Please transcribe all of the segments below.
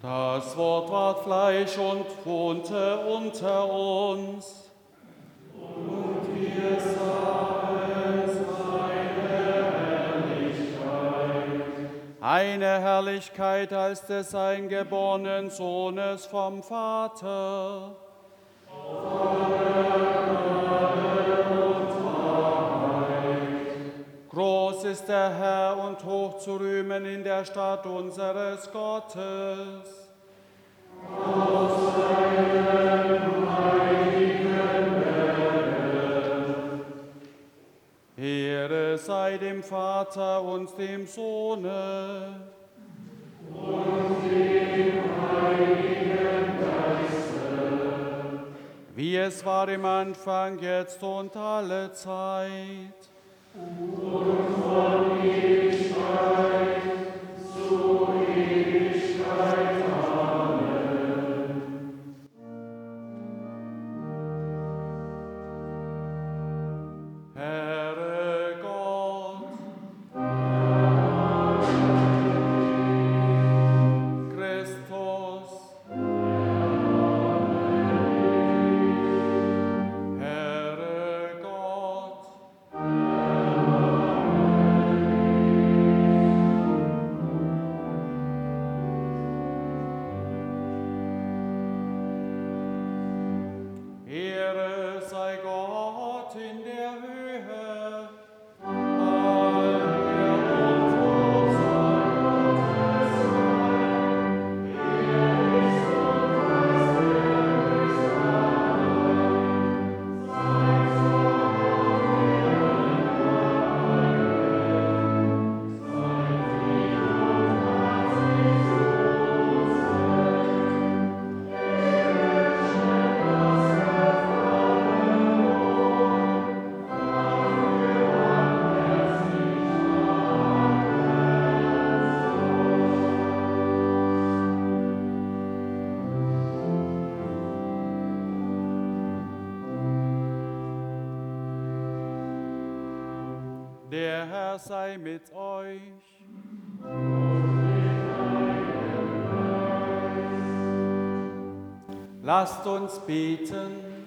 Das Wort ward Fleisch und wohnte unter uns. Und wir sahen seine Herrlichkeit. Eine Herrlichkeit als des eingeborenen Sohnes vom Vater. Groß ist der Herr und hoch zu rühmen in der Stadt unseres Gottes. Aus seinem heiligen Berge. Ehre sei dem Vater und dem Sohne und dem Heiligen Geiste, wie es war im Anfang, jetzt und alle Zeit. Und von Ewigkeit zu Ewigkeit. Amen. Herre Gott, Christus, Herre Gott, Ehre sei Gott in der Höhe, alle Ehre sei Gottes Sein, ewig und heißig sein, sein Der Herr sei mit euch. Lasst uns beten.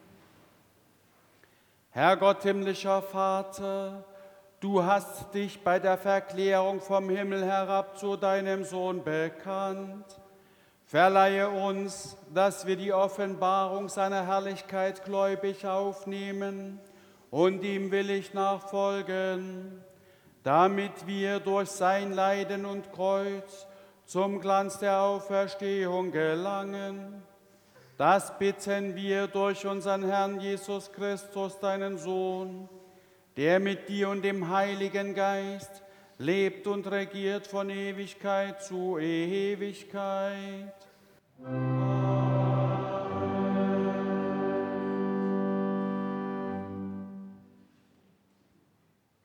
Herr Gott, himmlischer Vater, du hast dich bei der Verklärung vom Himmel herab zu deinem Sohn bekannt. Verleihe uns, dass wir die Offenbarung seiner Herrlichkeit gläubig aufnehmen und ihm willig nachfolgen, damit wir durch sein Leiden und Kreuz zum Glanz der Auferstehung gelangen. Das bitten wir durch unseren Herrn Jesus Christus, deinen Sohn, der mit dir und dem Heiligen Geist lebt und regiert von Ewigkeit zu Ewigkeit. Amen.